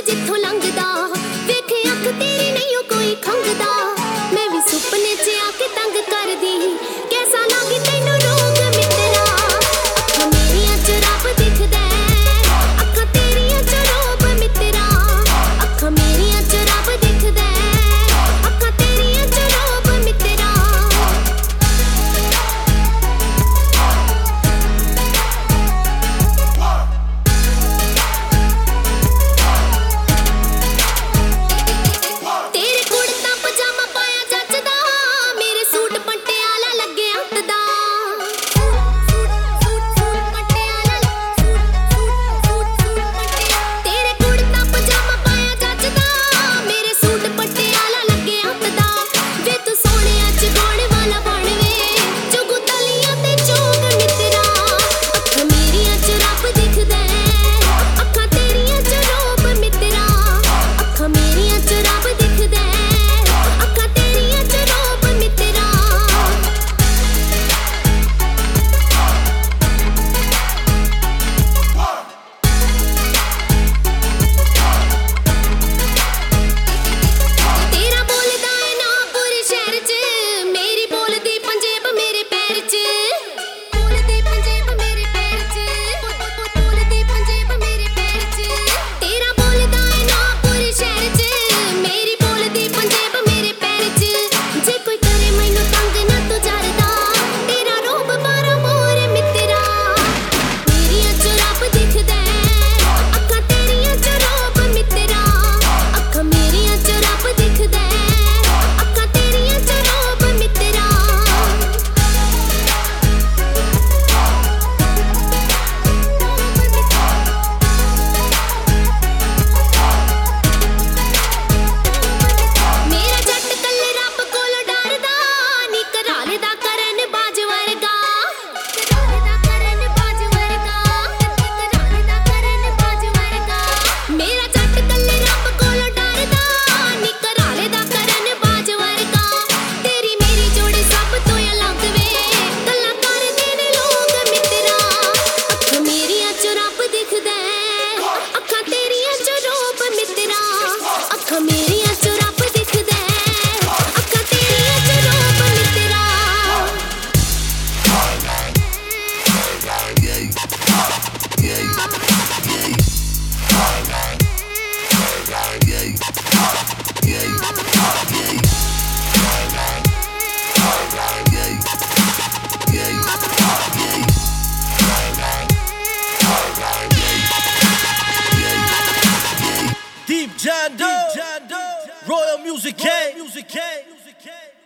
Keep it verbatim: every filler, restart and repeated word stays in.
ਜਿੱਥੋਂ ਲੰਘਦਾ ਵੇਖ ਅੱਖ ਤੇਰੀ ਨਹੀਂ ਓ ਕੋਈ ਖੰਗਦਾ ਮੈਂ ਵੀ ਸੁਪਨੇ 'ਚ ਆ ਕੇ ਤੰਗ ਕਰਦੀ ਕੈਸਾ ਲੱਗੀ ਤੈਨੂੰ ਰੋਗ ਮਿੱਤਰਾ ਅੱਖਾਂ ਮੇਰੀਆਂ 'ਚ ਰੱਬ ਦਿਖਦਾ ਅੱਖਾਂ ਤੇਰੀਆਂ 'ਚ ਰੋਬ ਮਿੱਤਰਾ ਅੱਖਾਂ ਮੇਰੀਆਂ 'ਚ ਰੱਬ ਦਿਖਦਾ ਅੱਖਾਂ ਤੇਰੀਆਂ 'ਚ ਰੋਬ ਮਿੱਤਰਾ ਤੇਰੇ ਕੁੜਤਾ ਪਜਾਮਾ ਪਾਇਆ ਜੱਚਦਾ ਮੇਰੇ ਸੂਟ ਪਟਿਆਲਾ ਲੱਗੇ ਹੱਥ ਦਾ ਤੇਰੇ ਕੁੜਤਾ ਪਜਾਮਾ ਪਾਇਆ ਜੱਚਦਾ ਮੇਰੇ ਸੂਟ ਪਟਿਆਲਾ ਲੱਗੇ ਹੱਥ ਦਾ ਵੇ ਤੂੰ ਸੋਹਣਿਆ ਚ ਗੋਣ ਵਾਲਾ ਬਣ ਵੇ ਜੁਗੂ ਤਲੀਆਂ ਤੇ ਚੋਗ ਮਿੱਤਰਾ ਅੱਖਾਂ ਮੇਰੀਆਂ ਚ ਰੱਬ ਦਿਖਦਾ ਅੱਖਾਂ ਤੇਰੀਆਂ ਚ ਰੋਬ ਮਿੱਤਰਾ ਅੱਖਾਂ ਮੇਰੀਆਂ ਚ ਰੱਬ ਦਿਖਦਾ ਅੱਖਾਂ ਤੇਰੀਆਂ ਚ ਰੋਬ ਮਿੱਤਰਾ ਤੇਰਾ ਬੋਲਦਾ ਏ ਨਾ ਪੂਰੇ ਸ਼ਹਿਰ 'ਚ ਮੇਰੀ ਬੋਲਦੀ ਪੰਜੇਬ ਮੇਰੇ ਪੈਰ 'ਚ ਬੋਲਦੀ ਪੰਜੇਬ ਮੇਰੇ ਪੈਰ 'ਚ ਬੋਲਦੀ ਪੰਜੇਬ ਮੇਰੇ ਪੈਰ 'ਚ ਤੇਰਾ ਬੋਲਦਾ ਏ ਨਾ ਪੂਰੇ ਸ਼ਹਿਰ 'ਚ ਮੇਰੀ ਬੋਲਦੀ ਪੰਜੇਬ ਮੇਰੇ ਪੈਰ 'ਚ ਜੇ ਕੋਈ ਕਰੇ ਮੈਨੂੰ ਤੰਗ ਨਾ ਤੂੰ ਜਰਦਾ ਤੇਰਾ ਰੂਪ ਬਾਰਾ ਮੋਰ ਮਿੱਤਰਾ ਮੇਰੀਆਂ 'ਚ ਰੱਬ ਦਿਖਦਾ ਅੱਖਾਂ ਤੇਰੀਆਂ 'ਚ ਰੋਬ ਮਿੱਤਰਾ ਅੱਖਾਂ ਮੇਰੀਆਂ 'ਚ ਰੱਬ ਦਿਖਦਾ ਅੱਖਾਂ ਤੇਰੀਆਂ 'ਚ ਰੋਬ ਮਿੱਤਰਾ ਮੇਰਾ ਜੱਟ ਕੱਲੇ ਰੱਬ ਕੋਲੋਂ ਡਰਦਾ ਨੀ ਘਰਾਲੇ ਦਾ ਕਰਨ ਬਾਜ ਵਰਗਾ ਘਰਾਲੇ ਦਾ ਕਰਨ ਬਾਜ ਵਰਗਾ ਘਰਾਲੇ ਦਾ ਕਰਨ ਬਾਜ ਵਰਗਾ ਮੇਰਾ ਜੱਟ ਕੱਲੇ ਰੱਬ ਕੋਲੋਂ ਡਰਦਾ ਨੀ ਘਰਾਲੇ ਦਾ ਕਰਨ ਬਾਜ ਵਰਗਾ ਤੇਰੀ ਮੇਰੀ ਜੋੜੀ ਸਭ ਤੋਂ ਅਲੱਗ ਵੇ ਗੱਲਾਂ ਕਰਦੇ ਨੇ ਲੋਕ ਮਿੱਤਰਾ ਅੱਖਾਂ ਮੇਰੀਆਂ 'ਚ ਰੱਬ ਦਿਖਦਾ ਅੱਖਾਂ ਤੇਰੀਆਂ 'ਚ ਰੋਬ ਮਿੱਤਰਾ ਅੱਖਾਂ ਮੇਰੀਆਂ 'ਚ ਰੱਬ ਦਿਖਦਾ ਅੱਖਾਂ ਤੇਰੀਆਂ 'ਚ ਰੋਬ ਮਿੱਤਰਾ Deep John Doe, Royal Music K.